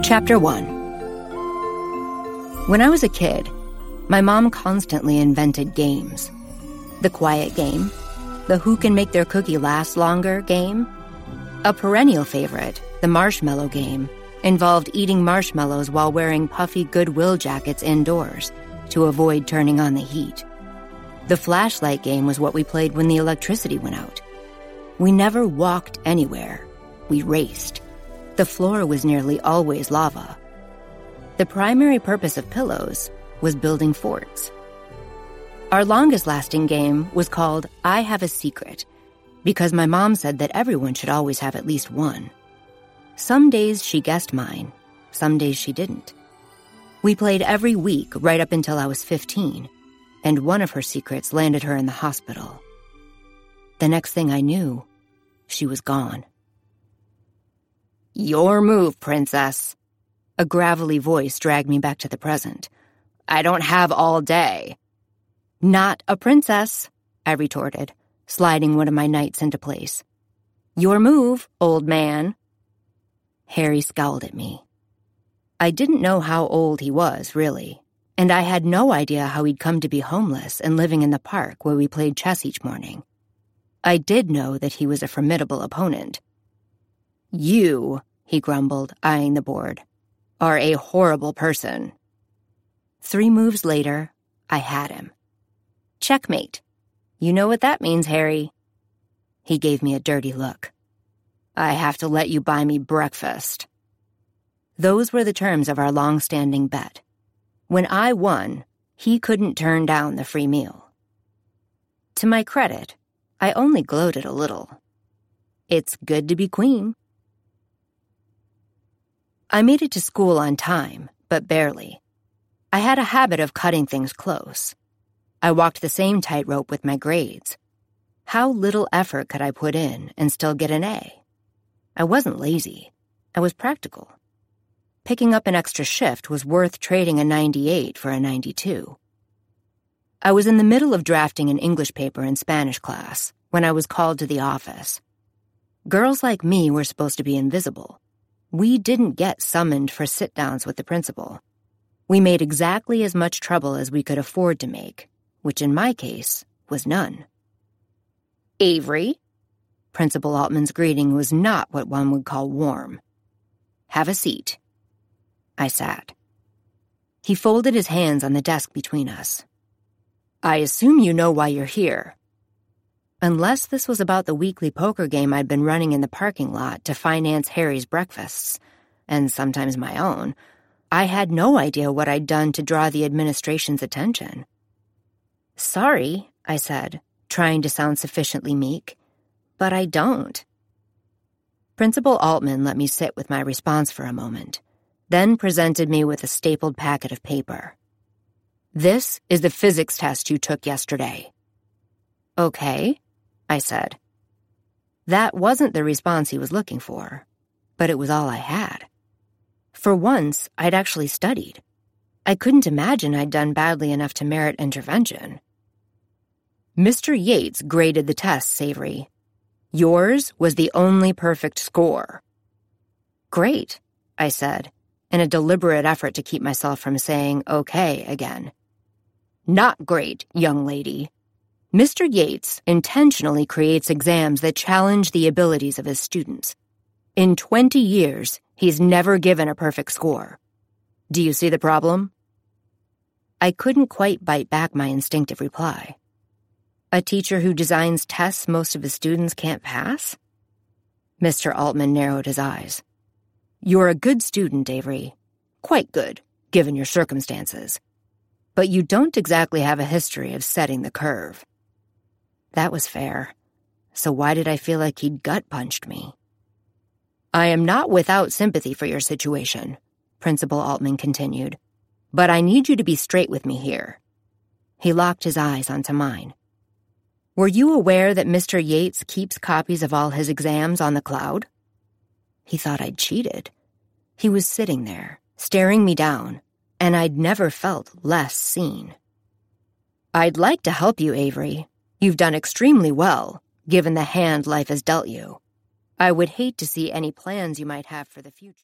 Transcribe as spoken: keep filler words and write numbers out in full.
Chapter one. When I was a kid, my mom constantly invented games. The quiet game, the who can make their cookie last longer game. A perennial favorite, the marshmallow game, involved eating marshmallows while wearing puffy Goodwill jackets indoors to avoid turning on the heat. The flashlight game was what we played when the electricity went out. We never walked anywhere. We raced. The floor was nearly always lava. The primary purpose of pillows was building forts. Our longest-lasting game was called I Have a Secret, because my mom said that everyone should always have at least one. Some days she guessed mine, some days she didn't. We played every week right up until I was fifteen, and one of her secrets landed her in the hospital. The next thing I knew, she was gone. "Your move, princess." A gravelly voice dragged me back to the present. "I don't have all day." "Not a princess," I retorted, sliding one of my knights into place. "Your move, old man." Harry scowled at me. I didn't know how old he was, really, and I had no idea how he'd come to be homeless and living in the park where we played chess each morning. I did know that he was a formidable opponent. "You," he grumbled, eyeing the board, "are a horrible person." Three moves later, I had him. "Checkmate. You know what that means, Harry." He gave me a dirty look. "I have to let you buy me breakfast." Those were the terms of our long-standing bet. When I won, he couldn't turn down the free meal. To my credit, I only gloated a little. It's good to be queen. I made it to school on time, but barely. I had a habit of cutting things close. I walked the same tightrope with my grades. How little effort could I put in and still get an A? I wasn't lazy. I was practical. Picking up an extra shift was worth trading a ninety-eight for a ninety-two. I was in the middle of drafting an English paper in Spanish class when I was called to the office. Girls like me were supposed to be invisible. We didn't get summoned for sit-downs with the principal. We made exactly as much trouble as we could afford to make, which in my case was none. "Avery?" Principal Altman's greeting was not what one would call warm. "Have a seat." I sat. He folded his hands on the desk between us. "I assume you know why you're here." Unless this was about the weekly poker game I'd been running in the parking lot to finance Harry's breakfasts, and sometimes my own, I had no idea what I'd done to draw the administration's attention. "Sorry," I said, trying to sound sufficiently meek, "but I don't." Principal Altman let me sit with my response for a moment, then presented me with a stapled packet of paper. "This is the physics test you took yesterday." "Okay," I said. That wasn't the response he was looking for, but it was all I had. For once, I'd actually studied. I couldn't imagine I'd done badly enough to merit intervention. "Mister Yates graded the test, Avery. Yours was the only perfect score." "Great," I said, in a deliberate effort to keep myself from saying okay again. "Not great, young lady. Mister Yates intentionally creates exams that challenge the abilities of his students. In twenty years, he's never given a perfect score. Do you see the problem?" I couldn't quite bite back my instinctive reply. A teacher who designs tests most of his students can't pass? Mister Altman narrowed his eyes. "You're a good student, Avery. Quite good, given your circumstances. But you don't exactly have a history of setting the curve." That was fair. So why did I feel like he'd gut-punched me? "I am not without sympathy for your situation," Principal Altman continued, "but I need you to be straight with me here." He locked his eyes onto mine. "Were you aware that Mister Yates keeps copies of all his exams on the cloud?" He thought I'd cheated. He was sitting there, staring me down, and I'd never felt less seen. "I'd like to help you, Avery. You've done extremely well, given the hand life has dealt you. I would hate to see any plans you might have for the future."